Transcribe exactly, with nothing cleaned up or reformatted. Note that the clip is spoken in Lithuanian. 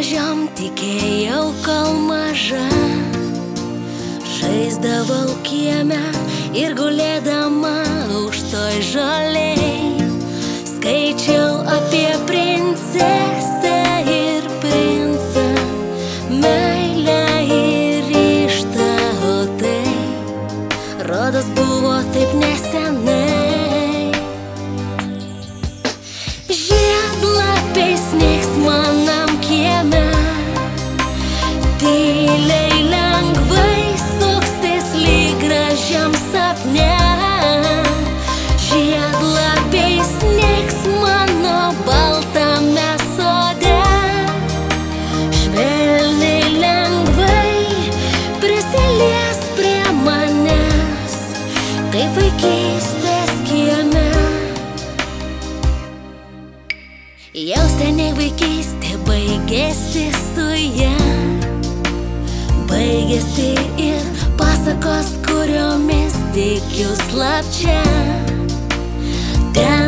gražiom tikėjau, kol maža. Žaisdavau kieme ir gulėdama už toj žolėj skaičiau apie princesę ir princą, meilę ir ryžtą, o tai rodos buvo taip nesenai. Žiedlapiai snigs manam kieme, tyliai lengvai suksis lyg gražiam sapne. Žiedlapiai snigs mano baltame sode, švelniai lengvai prisilies prie manęs, kaip vaikystės kieme. Jau seniai vaikystė baigėsi su ja, baigėsi ir pasakos, kuriomis tikiu slapčia. Ten